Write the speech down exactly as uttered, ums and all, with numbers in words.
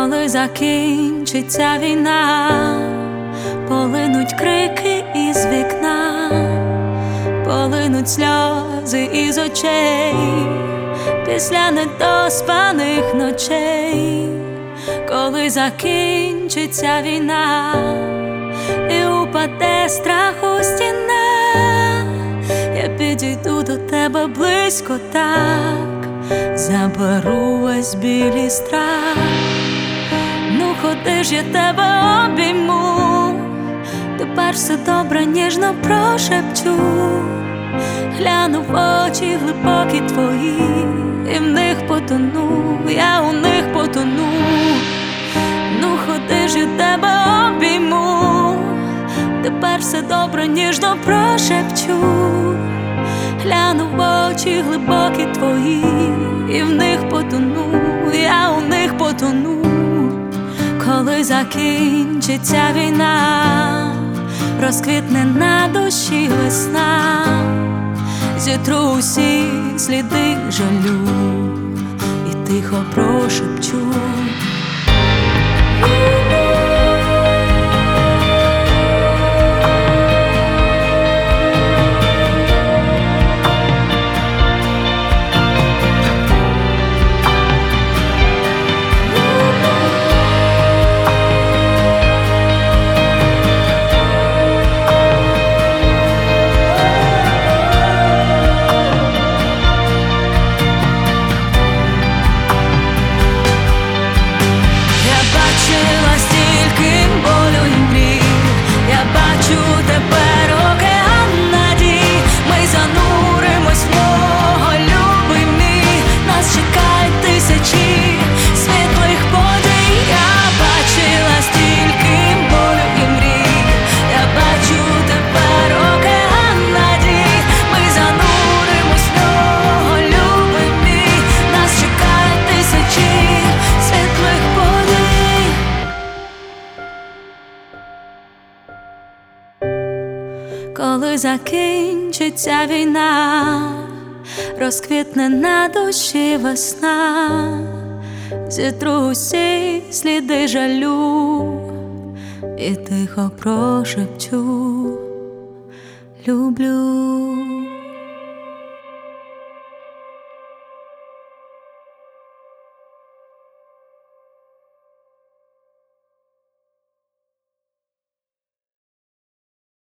Коли закінчиться війна, полинуть крики із вікна, полинуть сльози із очей після недоспаних ночей. Коли закінчиться війна і упаде страху стіна, я підійду до тебе близько так, заберу весь біль і страх. Ну ходи ж, я тебе обійму, тепер все добре, ніжно прошепчу. Гляну в очі глибокі твої, і в них потону, я у них потону. Ну ходи ж, я тебе обійму, тепер все добре, ніжно прошепчу. Гляну в очі глибокі твої, і в них потону, я у них потону. Коли закінчиться війна, розквітне на душі весна, зітру усі сліди жалю і тихо прошепчу. Коли закінчиться війна, розквітне на душі весна, зітру усі сліди жалю і тихо прошепчу. Люблю.